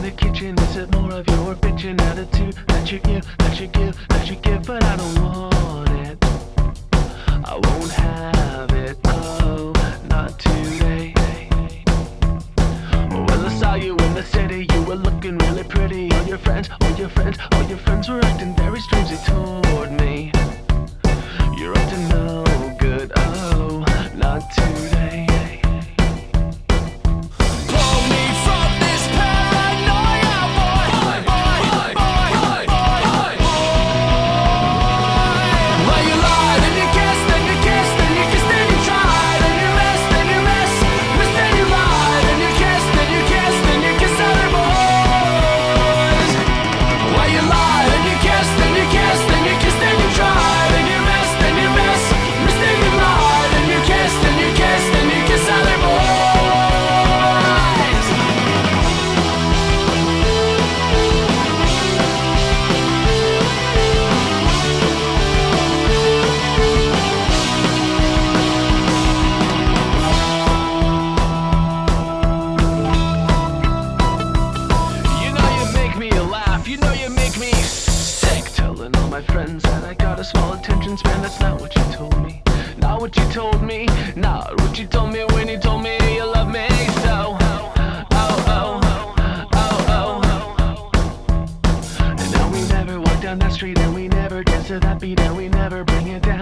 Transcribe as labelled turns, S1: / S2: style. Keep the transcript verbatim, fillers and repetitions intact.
S1: in the kitchen? Is it more of your bitchin' attitude that you give, that you give, that you give? But I don't want it, I won't have it, oh, not today. Well, I saw you in the city, you were looking really pretty. All your friends, all your friends, all your friends were acting very strangely toward me. You're up to no good, oh, not today. My friends and I got a small attention span. That's not what you told me. Not what you told me. Not what you told me when you told me you love me so. Oh, oh, oh, oh. And now we never walk down that street, and we never dance to that beat, and we never bring it down.